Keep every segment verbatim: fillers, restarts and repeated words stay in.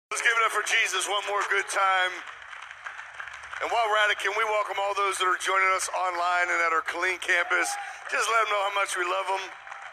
Let's give it up for Jesus one more good time. And while we're at it, can we welcome all those that are joining us online and at our Killeen campus? Just let them know how much we love them.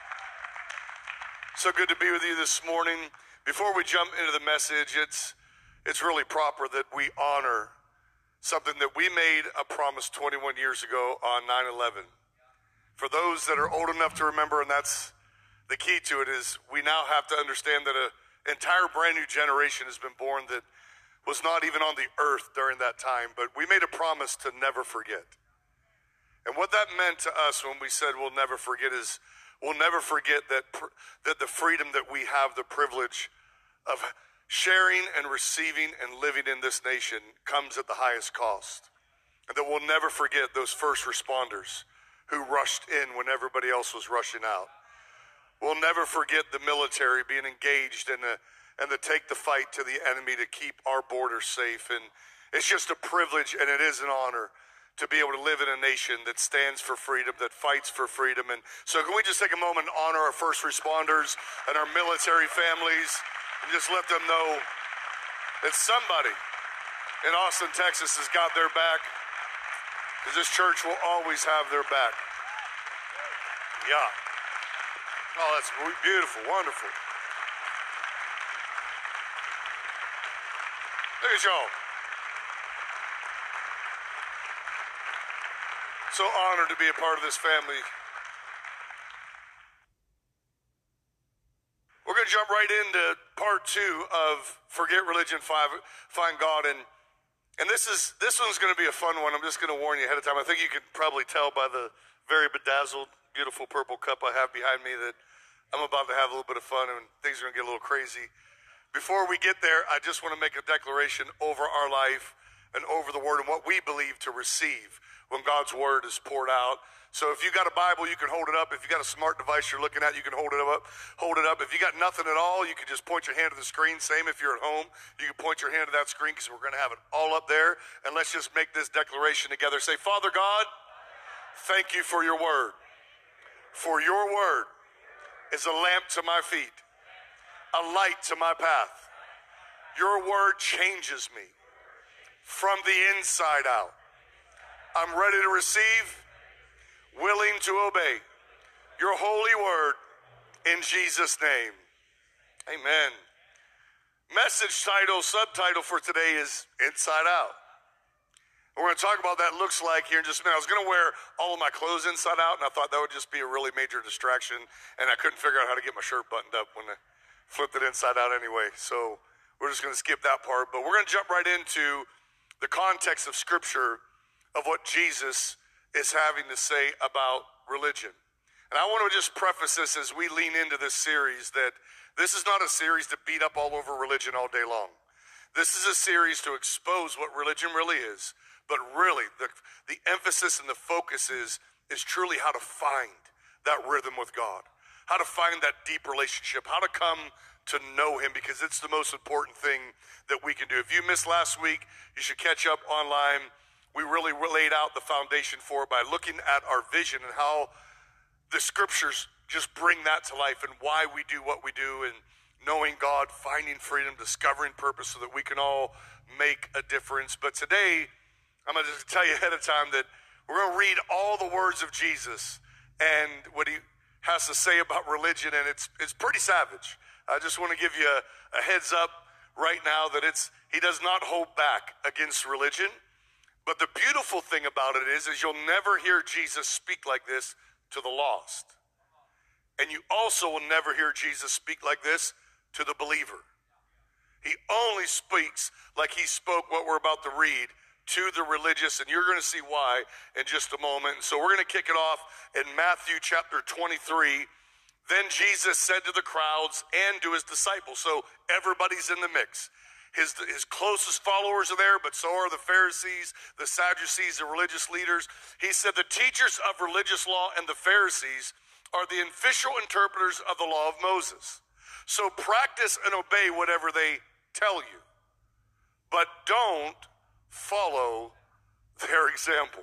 So good to be with you this morning. Before we jump into the message, it's it's really proper that we honor something that we made a promise twenty-one years ago on nine eleven. For those that are old enough to remember, and that's the key to it, is we now have to understand that a entire brand new generation has been born that was not even on the earth during that time, but we made a promise to never forget. And what that meant to us when we said we'll never forget is we'll never forget that that the freedom that we have the privilege of sharing and receiving and living in this nation comes at the highest cost. And that we'll never forget those first responders who rushed in when everybody else was rushing out. We'll never forget the military being engaged and the, and to take the fight to the enemy to keep our borders safe. And it's just a privilege and it is an honor to be able to live in a nation that stands for freedom, that fights for freedom. And so can we just take a moment and honor our first responders and our military families and just let them know that somebody in Austin, Texas has got their back, because this church will always have their back. Yeah. Oh, that's beautiful, wonderful. Look at y'all. So honored to be a part of this family. We're going to jump right into part two of Forget Religion, Find God. And, and this is this one's going to be a fun one. I'm just going to warn you ahead of time. I think you can probably tell by the very bedazzled, beautiful purple cup I have behind me that I'm about to have a little bit of fun and things are going to get a little crazy. Before we get there, I just want to make a declaration over our life and over the word and what we believe to receive when God's word is poured out. So if you got a Bible, you can hold it up. If you got a smart device you're looking at, you can hold it up. Hold it up. If you got nothing at all, you can just point your hand to the screen. Same if you're at home, you can point your hand to that screen because we're going to have it all up there. And let's just make this declaration together. Say, Father God, thank you for your word. For your word is a lamp to my feet, a light to my path. Your word changes me from the inside out. I'm ready to receive, willing to obey your holy word in Jesus' name. Amen. Message title, subtitle for today is Inside Out. We're going to talk about what that looks like here in just a minute. I was going to wear all of my clothes inside out, and I thought that would just be a really major distraction, and I couldn't figure out how to get my shirt buttoned up when I flipped it inside out anyway. So we're just going to skip that part, but we're going to jump right into the context of Scripture of what Jesus is having to say about religion. And I want to just preface this as we lean into this series that this is not a series to beat up all over religion all day long. This is a series to expose what religion really is. But really, the, the emphasis and the focus is, is truly how to find that rhythm with God, how to find that deep relationship, how to come to know him, because it's the most important thing that we can do. If you missed last week, you should catch up online. We really laid out the foundation for it by looking at our vision and how the scriptures just bring that to life and why we do what we do, and knowing God, finding freedom, discovering purpose so that we can all make a difference. But today, I'm going to just tell you ahead of time that we're going to read all the words of Jesus and what he has to say about religion, and it's it's pretty savage. I just want to give you a, a heads up right now that it's he does not hold back against religion. But the beautiful thing about it is, is you'll never hear Jesus speak like this to the lost. And you also will never hear Jesus speak like this to the believer. He only speaks like he spoke what we're about to read to the religious, and you're going to see why in just a moment. And so we're going to kick it off in Matthew chapter twenty-three. Then Jesus said to the crowds and to his disciples, so everybody's in the mix. His, his closest followers are there, but so are the Pharisees, the Sadducees, the religious leaders. He said the teachers of religious law and the Pharisees are the official interpreters of the law of Moses. So practice and obey whatever they tell you, but don't follow their example.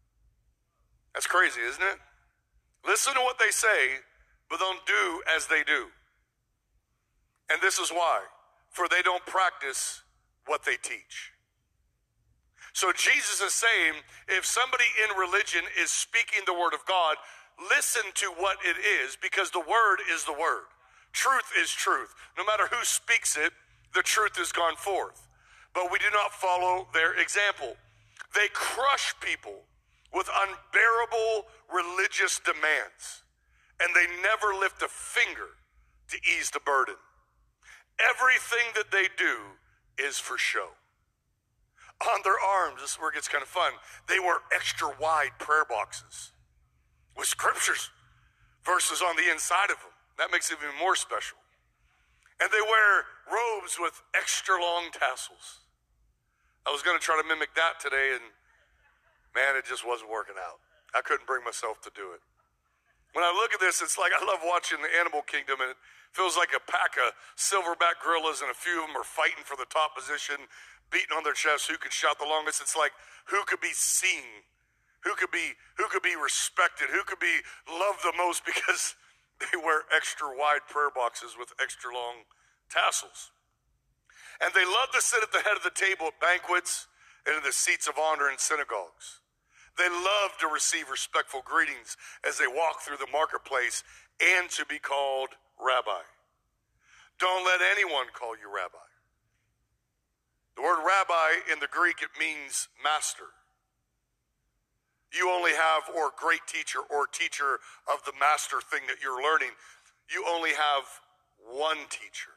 That's crazy, isn't it? Listen to what they say, but don't do as they do. And this is why. for they don't practice what they teach. So Jesus is saying, if somebody in religion is speaking the word of God, listen to what it is, because the word is the word. Truth is truth. No matter who speaks it, the truth has gone forth. But we do not follow their example. They crush people with unbearable religious demands, and they never lift a finger to ease the burden. Everything that they do is for show. On their arms, this is where it gets kind of fun, they wear extra wide prayer boxes with scriptures, verses on the inside of them. That makes it even more special. And they wear robes with extra long tassels. I was going to try to mimic that today, and man, it just wasn't working out. I couldn't bring myself to do it. When I look at this, it's like I love watching the Animal Kingdom, and it feels like a pack of silverback gorillas, and a few of them are fighting for the top position, beating on their chest, who could shout the longest. It's like, who could be seen? Who could be, who could be respected? Who could be loved the most, because they wear extra wide prayer boxes with extra long tassels. And they love to sit at the head of the table at banquets and in the seats of honor in synagogues. They love to receive respectful greetings as they walk through the marketplace, and to be called rabbi. Don't let anyone call you rabbi. The word rabbi in the Greek, it means master. You only have, or great teacher, or teacher of the master thing that you're learning. You only have one teacher.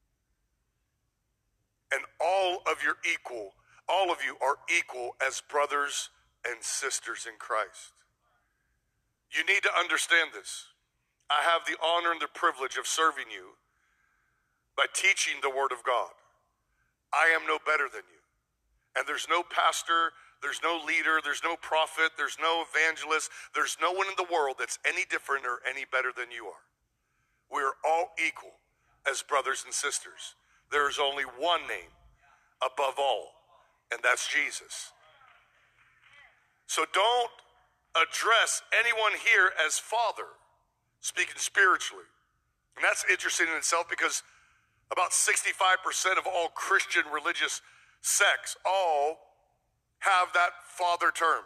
And all of your equal, all of you are equal as brothers and sisters in Christ. You need to understand this. I have the honor and the privilege of serving you by teaching the word of God. I am no better than you. And there's no pastor, there's no leader, there's no prophet, there's no evangelist, there's no one in the world that's any different or any better than you are. We're all equal as brothers and sisters. There's only one name above all, and that's Jesus. So don't address anyone here as father, speaking spiritually. And that's interesting in itself, because about sixty-five percent of all Christian religious sects all have that father term.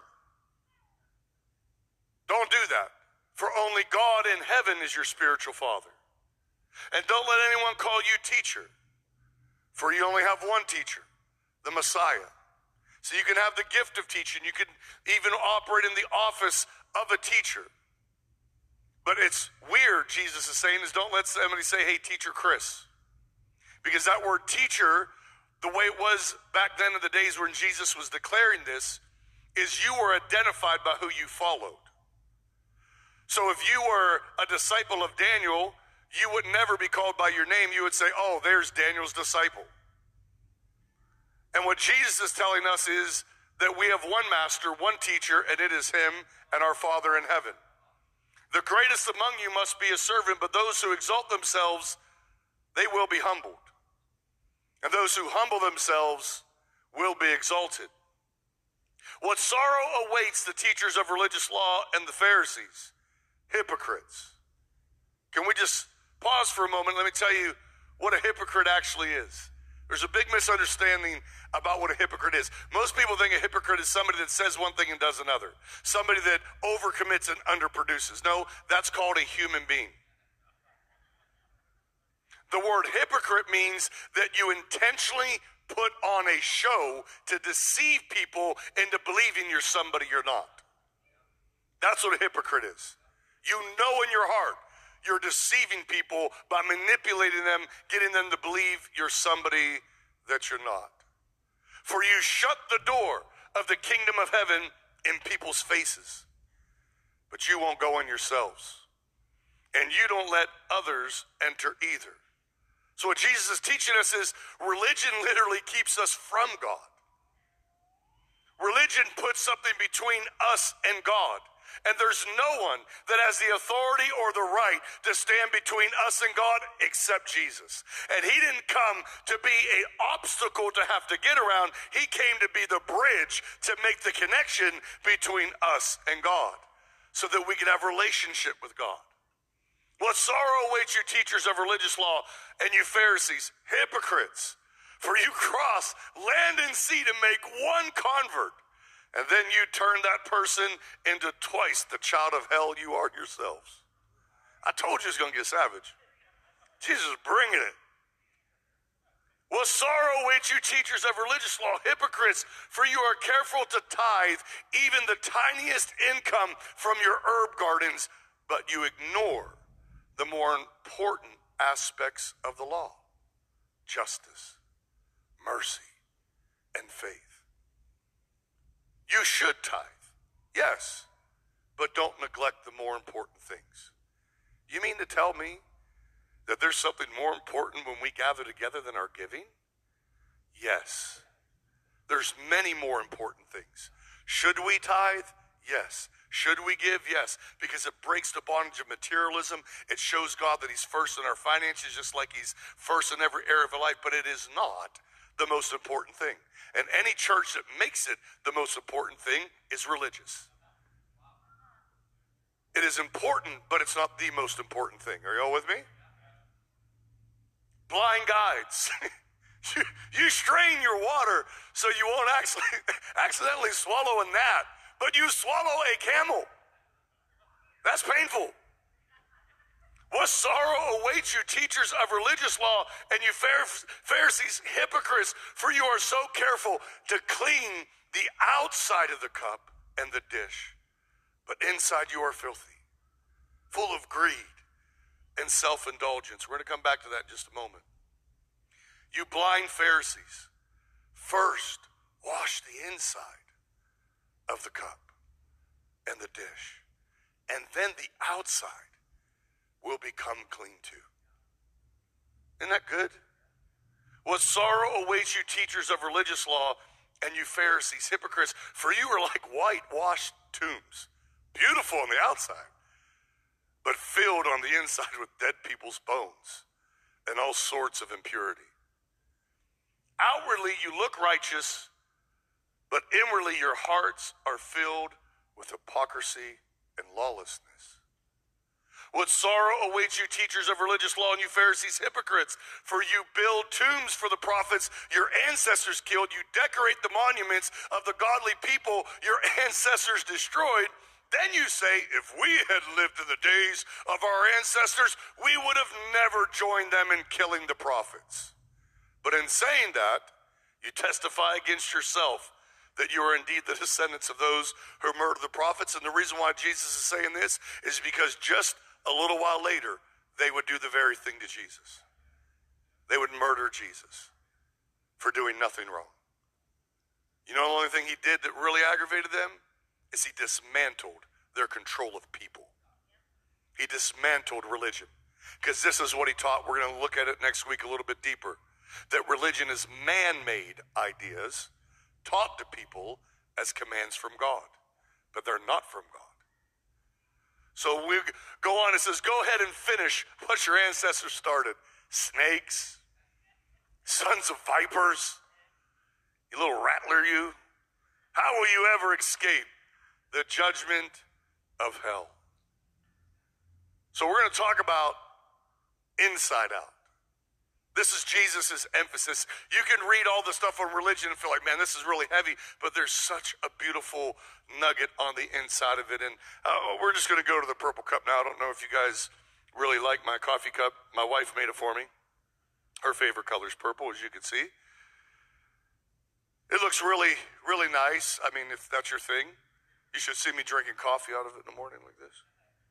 Don't do that. For only God in heaven is your spiritual father. And don't let anyone call you teacher, for you only have one teacher, the Messiah. So you can have the gift of teaching. You can even operate in the office of a teacher. But it's weird, Jesus is saying, is don't let somebody say, hey, teacher Chris. Because that word teacher, the way it was back then in the days when Jesus was declaring this, is you were identified by who you followed. So if you were a disciple of Daniel, you would never be called by your name. You would say, oh, there's Daniel's disciple. And what Jesus is telling us is that we have one master, one teacher, and it is him and our Father in heaven. The greatest among you must be a servant, but those who exalt themselves, they will be humbled. And those who humble themselves will be exalted. What sorrow awaits the teachers of religious law and the Pharisees, hypocrites. Can we just pause for a moment? Let me tell you what a hypocrite actually is. There's a big misunderstanding about what a hypocrite is. Most people think a hypocrite is somebody that says one thing and does another. Somebody that overcommits and underproduces. No, that's called a human being. The word hypocrite means that you intentionally put on a show to deceive people into believing you're somebody you're not. That's what a hypocrite is. You know in your heart you're deceiving people by manipulating them, getting them to believe you're somebody that you're not. For you shut the door of the kingdom of heaven in people's faces, but you won't go in yourselves. And you don't let others enter either. So what Jesus is teaching us is religion literally keeps us from God. Religion puts something between us and God. And there's no one that has the authority or the right to stand between us and God except Jesus. And he didn't come to be an obstacle to have to get around. He came to be the bridge to make the connection between us and God so that we could have relationship with God. What sorrow awaits you, teachers of religious law, and you Pharisees, hypocrites! For you cross land and sea to make one convert, and then you turn that person into twice the child of hell you are yourselves. I told you it's going to get savage. Jesus is bringing it. What sorrow awaits you, teachers of religious law, hypocrites, for you are careful to tithe even the tiniest income from your herb gardens, but you ignore the more important aspects of the law: justice, mercy, and faith. You should tithe, yes, but don't neglect the more important things. You mean to tell me that there's something more important when we gather together than our giving? Yes. There's many more important things. Should we tithe? Yes. Should we give? Yes. Because it breaks the bondage of materialism. It shows God that he's first in our finances, just like he's first in every area of our life, but it is not the most important thing. And any church that makes it the most important thing is religious. It is important, but it's not the most important thing. Are you all with me? Blind guides. you, you strain your water so you won't actually accidentally swallow a gnat, but you swallow a camel. That's painful. What sorrow awaits you, teachers of religious law, and you Pharisees, hypocrites, for you are so careful to clean the outside of the cup and the dish, but inside you are filthy, full of greed and self-indulgence. We're going to come back to that in just a moment. You blind Pharisees, first wash the inside of the cup and the dish, and then the outside will become clean too. Isn't that good? What sorrow awaits you, teachers of religious law, and you Pharisees, hypocrites, for you are like whitewashed tombs, beautiful on the outside, but filled on the inside with dead people's bones and all sorts of impurity. Outwardly you look righteous, but inwardly your hearts are filled with hypocrisy and lawlessness. What sorrow awaits you, teachers of religious law, and you Pharisees, hypocrites, for you build tombs for the prophets your ancestors killed. You decorate the monuments of the godly people your ancestors destroyed. Then you say, if we had lived in the days of our ancestors, we would have never joined them in killing the prophets. But in saying that, you testify against yourself that you are indeed the descendants of those who murdered the prophets. And the reason why Jesus is saying this is because just a little while later, they would do the very thing to Jesus. They would murder Jesus for doing nothing wrong. You know, the only thing he did that really aggravated them is he dismantled their control of people. He dismantled religion. Because this is what he taught. We're going to look at it next week a little bit deeper. That religion is man-made ideas taught to people as commands from God. But they're not from God. So we go on, it says, go ahead and finish what your ancestors started. Snakes, sons of vipers, you little rattler you. How will you ever escape the judgment of hell? So we're going to talk about inside out. This is Jesus' emphasis. You can read all the stuff on religion and feel like, man, this is really heavy, but there's such a beautiful nugget on the inside of it. And uh, we're just going to go to the purple cup now. I don't know if you guys really like my coffee cup. My wife made it for me. Her favorite color is purple, as you can see. It looks really, really nice. I mean, if that's your thing, you should see me drinking coffee out of it in the morning like this.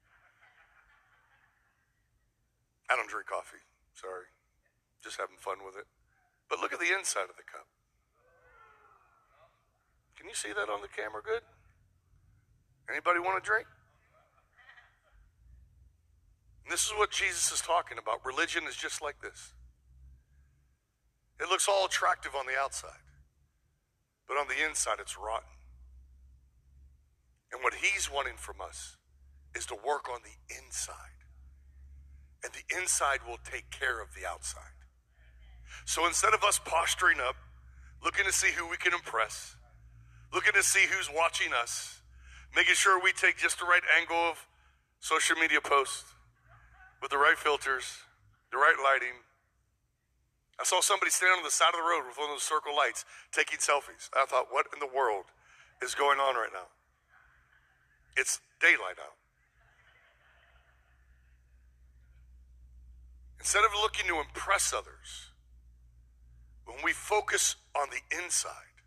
I don't drink coffee, sorry. Just having fun with it. But look at the inside of the cup. Can you see that on the camera good? Anybody want a drink? And this is what Jesus is talking about. Religion is just like this. It looks all attractive on the outside, but on the inside it's rotten. And what he's wanting from us is to work on the inside. And the inside will take care of the outside. So instead of us posturing up, looking to see who we can impress, looking to see who's watching us, making sure we take just the right angle of social media posts, with the right filters, the right lighting. I saw somebody standing on the side of the road with one of those circle lights taking selfies. I thought, what in the world is going on right now? It's daylight out. Instead of looking to impress others, when we focus on the inside,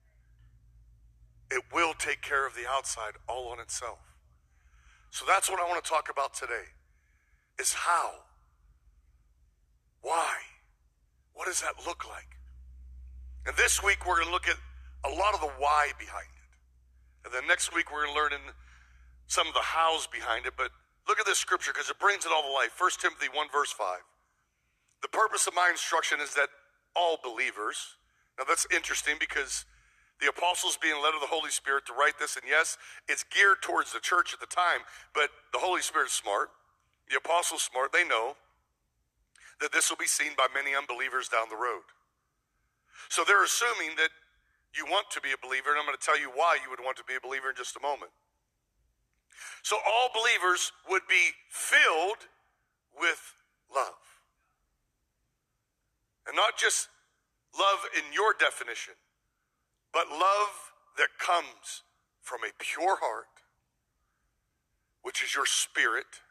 it will take care of the outside all on itself. So that's what I want to talk about today, is how, why, what does that look like? And this week we're going to look at a lot of the why behind it. And then next week we're going to learn in some of the hows behind it. But look at this scripture because it brings it all to life. First Timothy one verse five. The purpose of my instruction is that all believers, now that's interesting because the apostles being led of the Holy Spirit to write this, and yes, it's geared towards the church at the time, but the Holy Spirit's smart. The apostles smart. They know that this will be seen by many unbelievers down the road. So they're assuming that you want to be a believer, and I'm going to tell you why you would want to be a believer in just a moment. So all believers would be filled with love. And not just love in your definition, but love that comes from a pure heart, which is your spirit,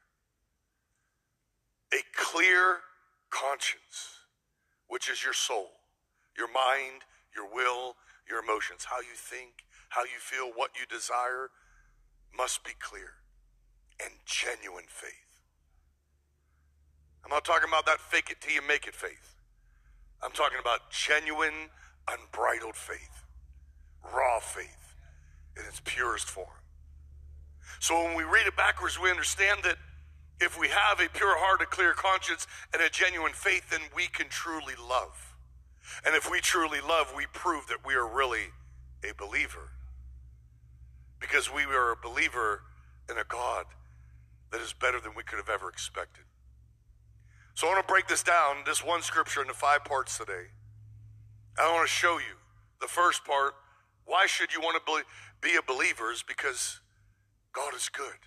a clear conscience, which is your soul, your mind, your will, your emotions. How you think, how you feel, what you desire must be clear, and genuine faith. I'm not talking about that fake it till you make it faith. I'm talking about genuine, unbridled faith, raw faith in its purest form. So when we read it backwards, we understand that if we have a pure heart, a clear conscience, and a genuine faith, then we can truly love. And if we truly love, we prove that we are really a believer. Because we are a believer in a God that is better than we could have ever expected. So I want to break this down, this one scripture, into five parts today. I want to show you the first part. Why should you want to be a believer? Is because God is good.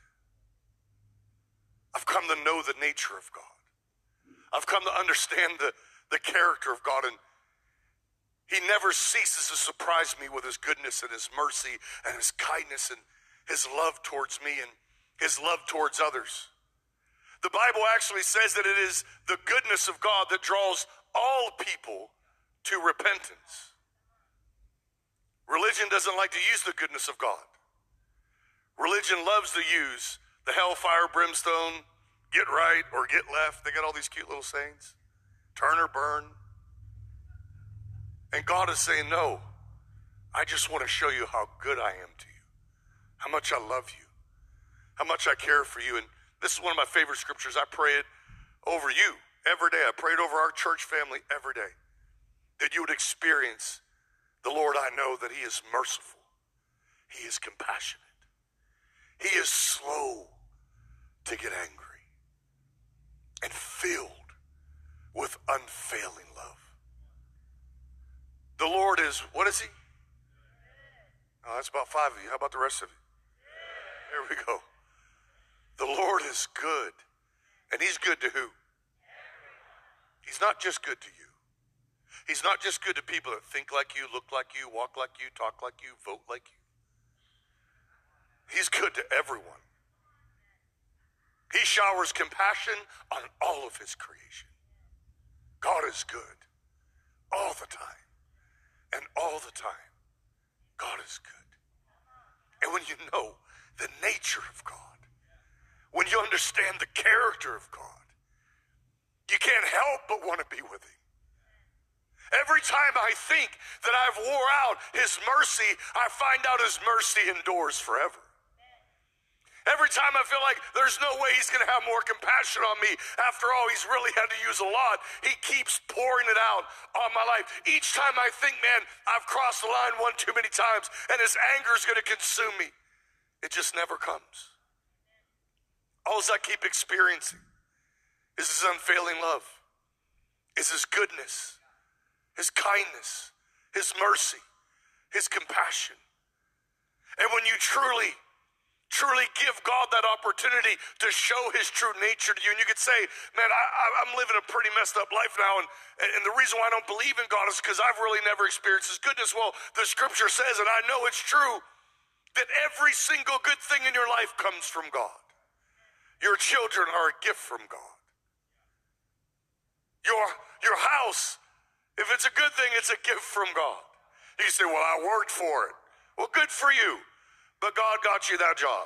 I've come to know the nature of God. I've come to understand the, the character of God, and he never ceases to surprise me with his goodness and his mercy and his kindness and his love towards me and his love towards others. The Bible actually says that it is the goodness of God that draws all people to repentance. Religion doesn't like to use the goodness of God. Religion loves to use the hellfire, brimstone, get right or get left. They got all these cute little sayings. Turn or burn. And God is saying, no, I just want to show you how good I am to you, how much I love you, how much I care for you. And this is one of my favorite scriptures. I pray it over you every day. I pray it over our church family every day, that you would experience the Lord. I know that he is merciful. He is compassionate. He is slow to get angry and filled with unfailing love. The Lord is, what is he? Oh, that's about five of you. How about the rest of you? Here we go. The Lord is good. And he's good to who? He's not just good to you. He's not just good to people that think like you, look like you, walk like you, talk like you, vote like you. He's good to everyone. He showers compassion on all of his creation. God is good all the time. And all the time, God is good. And when you know the nature of God, when you understand the character of God, you can't help but want to be with him. Every time I think that I've wore out his mercy, I find out his mercy endures forever. Every time I feel like there's no way he's going to have more compassion on me, after all, he's really had to use a lot, he keeps pouring it out on my life. Each time I think, man, I've crossed the line one too many times and his anger is going to consume me, it just never comes. All I keep experiencing is his unfailing love, is his goodness, his kindness, his mercy, his compassion. And when you truly truly give God that opportunity to show his true nature to you. And you could say, man, I, I, I'm living a pretty messed up life now, and, and the reason why I don't believe in God is because I've really never experienced his goodness. Well, the scripture says, and I know it's true, that every single good thing in your life comes from God. Your children are a gift from God. Your, your house, if it's a good thing, it's a gift from God. You say, well, I worked for it. Well, good for you. But God got you that job.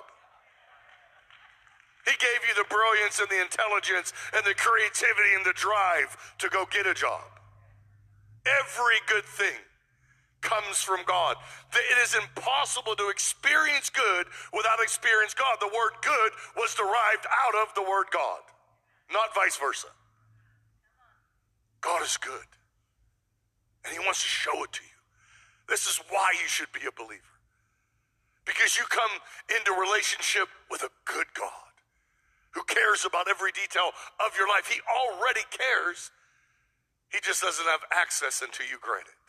He gave you the brilliance and the intelligence and the creativity and the drive to go get a job. Every good thing comes from God. It is impossible to experience good without experiencing God. The word good was derived out of the word God, not vice versa. God is good, and he wants to show it to you. This is why you should be a believer. Because you come into relationship with a good God who cares about every detail of your life. He already cares. He just doesn't have access until you grant it.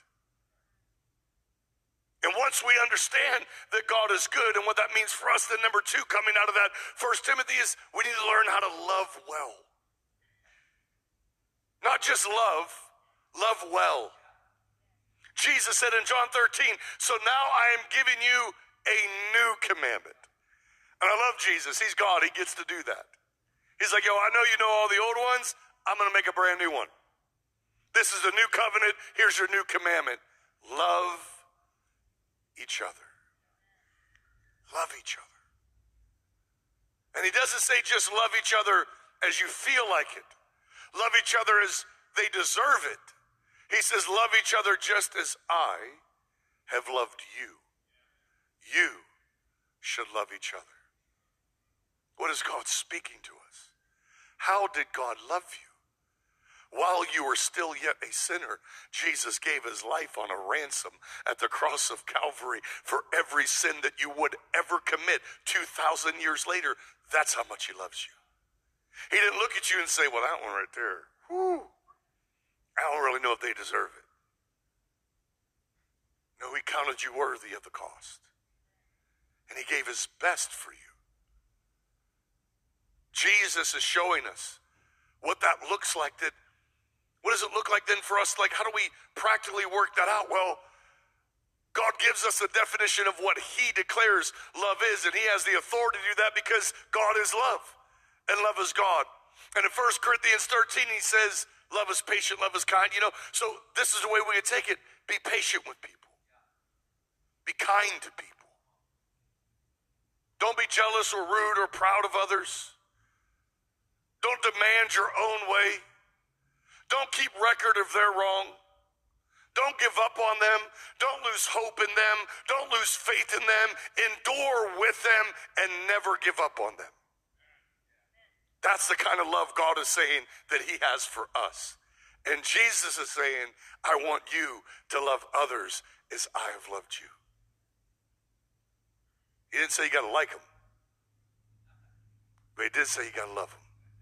And once we understand that God is good and what that means for us, then number two, coming out of that, First Timothy, is we need to learn how to love well. Not just love, love well. Jesus said in John thirteen, so now I am giving you a new commandment. And I love Jesus. He's God. He gets to do that. He's like, yo, I know you know all the old ones. I'm going to make a brand new one. This is a new covenant. Here's your new commandment. Love each other. Love each other. And he doesn't say just love each other as you feel like it. Love each other as they deserve it. He says, love each other just as I have loved you. You should love each other. What is God speaking to us? How did God love you? While you were still yet a sinner, Jesus gave his life on a ransom at the cross of Calvary for every sin that you would ever commit two thousand years later. That's how much he loves you. He didn't look at you and say, well, that one right there, whew, I don't really know if they deserve it. No, he counted you worthy of the cost. And he gave his best for you. Jesus is showing us what that looks like. That, what does it look like then for us? Like, how do we practically work that out? Well, God gives us a definition of what he declares love is, and he has the authority to do that because God is love, and love is God. And in First Corinthians thirteen, he says, love is patient, love is kind. You know, so this is the way we can take it. Be patient with people. Be kind to people. Don't be jealous or rude or proud of others. Don't demand your own way. Don't keep record of their wrong. Don't give up on them. Don't lose hope in them. Don't lose faith in them. Endure with them and never give up on them. That's the kind of love God is saying that he has for us. And Jesus is saying, I want you to love others as I have loved you. He didn't say you got to like them, but he did say you got to love them.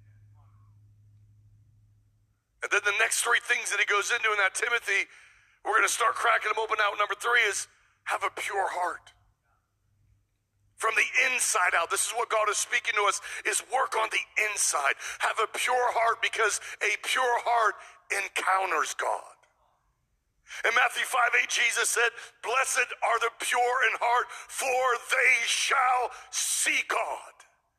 And then the next three things that he goes into in that Timothy, we're going to start cracking them open out. Number three is have a pure heart. From the inside out, this is what God is speaking to us, is work on the inside. Have a pure heart, because a pure heart encounters God. In Matthew five eight, Jesus said, blessed are the pure in heart, for they shall see God.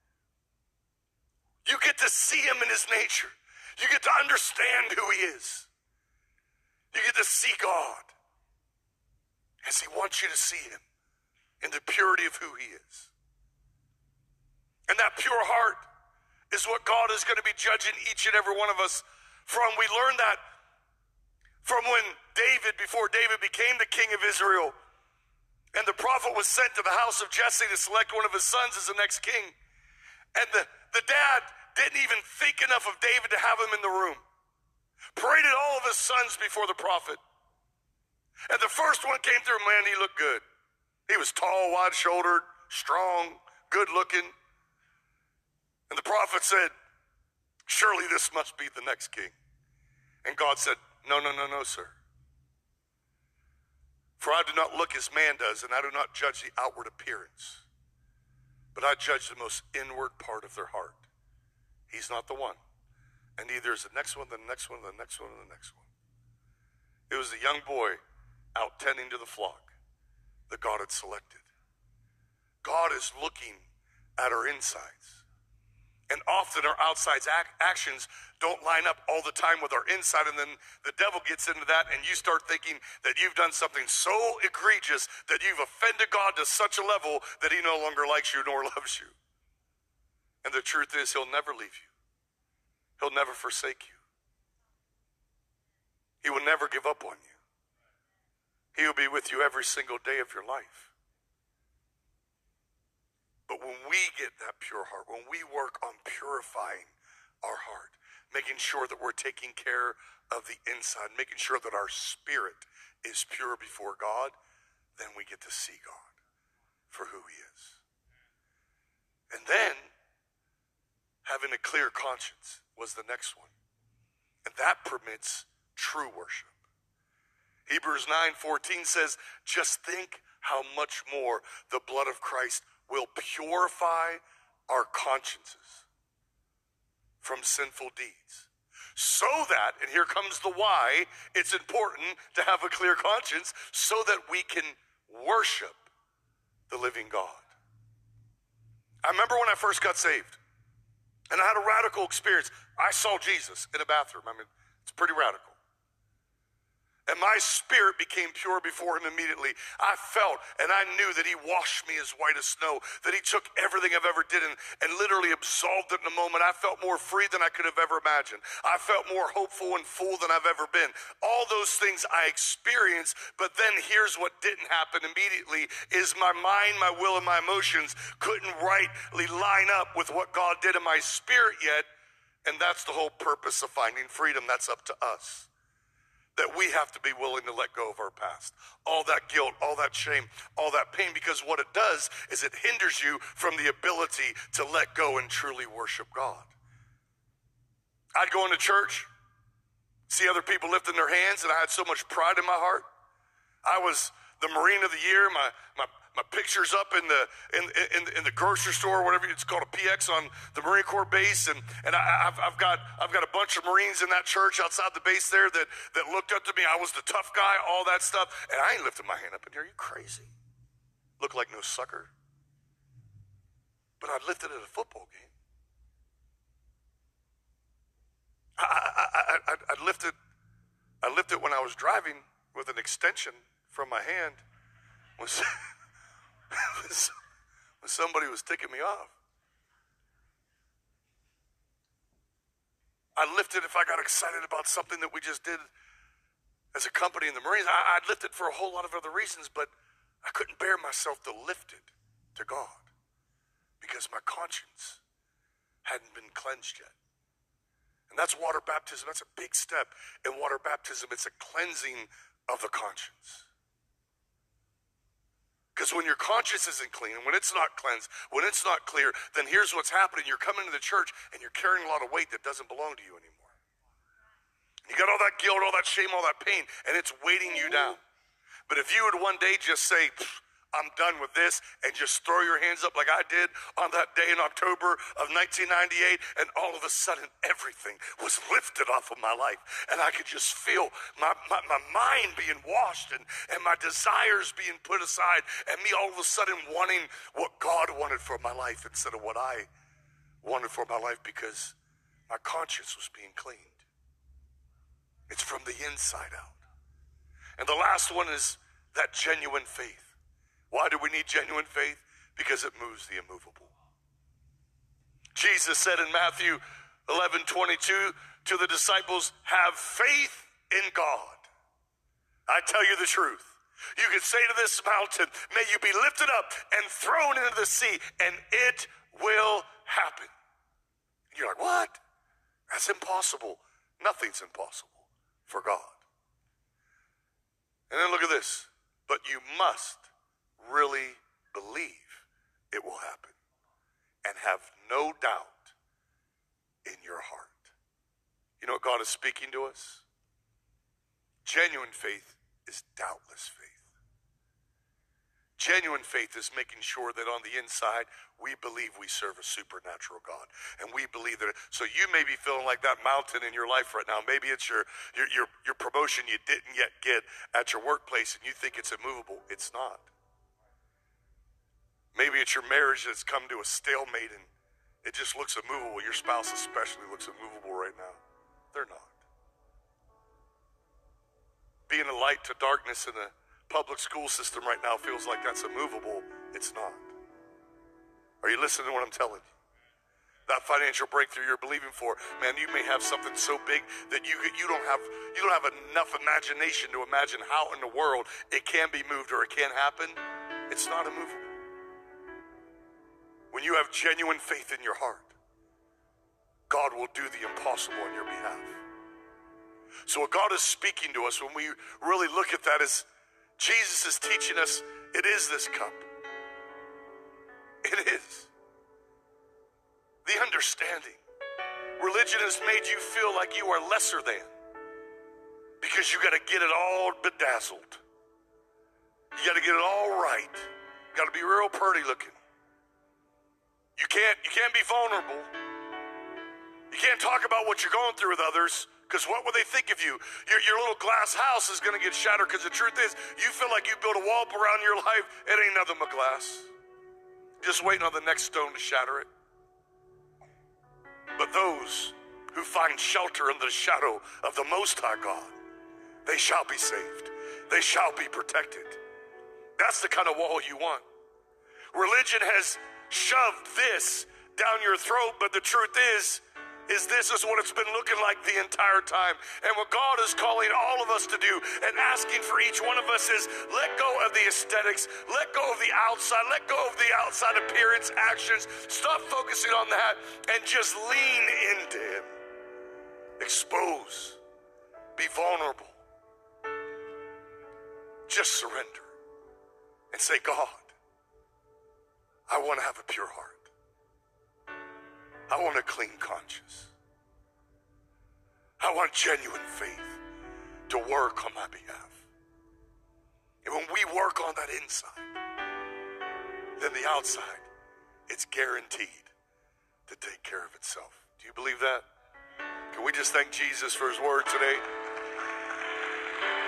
You get to see him in his nature. You get to understand who he is. You get to see God as he wants you to see him in the purity of who he is. And that pure heart is what God is going to be judging each and every one of us from. We learned that from when David, before David became the king of Israel, and the prophet was sent to the house of Jesse to select one of his sons as the next king. And the, the dad didn't even think enough of David to have him in the room. Paraded all of his sons before the prophet. And the first one came through, man, he looked good. He was tall, wide-shouldered, strong, good-looking. And the prophet said, surely this must be the next king. And God said, no, no, no, no, sir. For I do not look as man does, and I do not judge the outward appearance. but I judge the most inward part of their heart. He's not the one. And neither is the next one, the next one, the next one, and the next one. It was the young boy out tending to the flock that God had selected. God is looking at our insides. And often our outside ac- actions don't line up all the time with our inside, and then the devil gets into that, and you start thinking that you've done something so egregious that you've offended God to such a level that he no longer likes you nor loves you. And the truth is, he'll never leave you. He'll never forsake you. He will never give up on you. He will be with you every single day of your life. But when we get that pure heart, when we work on purifying our heart, making sure that we're taking care of the inside, making sure that our spirit is pure before God, then we get to see God for who he is. And then, having a clear conscience was the next one. And that permits true worship. Hebrews nine fourteen says, just think how much more the blood of Christ will purify our consciences from sinful deeds. So that, and here comes the why, it's important to have a clear conscience so that we can worship the living God. I remember when I first got saved, and I had a radical experience. I saw Jesus in a bathroom. I mean, it's pretty radical. And my spirit became pure before him immediately. I felt and I knew that he washed me as white as snow, that he took everything I've ever did and, and literally absolved it in a moment. I felt more free than I could have ever imagined. I felt more hopeful and full than I've ever been. All those things I experienced, but then here's what didn't happen immediately is my mind, my will, and my emotions couldn't rightly line up with what God did in my spirit yet. And that's the whole purpose of finding freedom. That's up to us. That we have to be willing to let go of our past. All that guilt, all that shame, all that pain, because what it does is it hinders you from the ability to let go and truly worship God. I'd go into church, see other people lifting their hands, and I had so much pride in my heart. I was the Marine of the Year. My my my picture's up in the in in, in the grocery store, whatever it's called, a P X on the Marine Corps base, and and I, I've I've got I've got a bunch of Marines in that church outside the base there that that looked up to me. I was the tough guy, all that stuff, and I ain't lifting my hand up in here. Are you crazy? Look like no sucker. But I lifted at a football game. I I I I, I lifted I lifted when I was driving with an extension from my hand. Was when somebody was ticking me off. I lifted if I got excited about something that we just did as a company in the Marines. I, I'd lifted for a whole lot of other reasons, but I couldn't bear myself to lift it to God because my conscience hadn't been cleansed yet. And that's water baptism. That's a big step in water baptism. It's a cleansing of the conscience. Because when your conscience isn't clean, when it's not cleansed, when it's not clear, then here's what's happening. You're coming to the church and you're carrying a lot of weight that doesn't belong to you anymore. You got all that guilt, all that shame, all that pain, and it's weighting you down. But if you would one day just say, I'm done with this, and just throw your hands up like I did on that day in October of nineteen ninety-eight, and all of a sudden everything was lifted off of my life, and I could just feel my, my, my mind being washed and, and my desires being put aside, and me all of a sudden wanting what God wanted for my life instead of what I wanted for my life, because my conscience was being cleaned. It's from the inside out. And the last one is that genuine faith. Why do we need genuine faith? Because it moves the immovable. Jesus said in Matthew eleven twenty-two to the disciples, have faith in God. I tell you the truth. You can say to this mountain, may you be lifted up and thrown into the sea, and it will happen. And you're like, what? That's impossible. Nothing's impossible for God. And then look at this. But you must really believe it will happen and have no doubt in your heart. You know what God is speaking to us? Genuine faith is doubtless faith. Genuine faith is making sure that on the inside, we believe we serve a supernatural God. And we believe that. So you may be feeling like that mountain in your life right now. Maybe it's your, your, your, your promotion you didn't yet get at your workplace and you think it's immovable. It's not. Maybe it's your marriage that's come to a stalemate and it just looks immovable. Your spouse especially looks immovable right now. They're not. Being a light to darkness in a public school system right now feels like that's immovable. It's not. Are you listening to what I'm telling you? That financial breakthrough you're believing for, man, you may have something so big that you you don't have you don't have enough imagination to imagine how in the world it can be moved or it can happen. It's not immovable. When you have genuine faith in your heart, God will do the impossible on your behalf. So what God is speaking to us when we really look at that is Jesus is teaching us it is this cup. It is. The understanding. Religion has made you feel like you are lesser than because you got to get it all bedazzled. You got to get it all right. You got to be real pretty looking. You can't, you can't be vulnerable. You can't talk about what you're going through with others. Because what will they think of you? Your, your little glass house is going to get shattered because the truth is, you feel like you built a wall around your life. It ain't nothing but glass. Just waiting on the next stone to shatter it. But those who find shelter in the shadow of the Most High God, they shall be saved. They shall be protected. That's the kind of wall you want. Religion has shoved this down your throat, but the truth is, is this is what it's been looking like the entire time. And what God is calling all of us to do and asking for each one of us is let go of the aesthetics, let go of the outside, let go of the outside appearance, actions. Stop focusing on that and just lean into Him. Expose. Be vulnerable. Just surrender and say, God, I want to have a pure heart. I want a clean conscience. I want genuine faith to work on my behalf. And when we work on that inside, then the outside, it's guaranteed to take care of itself. Do you believe that? Can we just thank Jesus for His word today?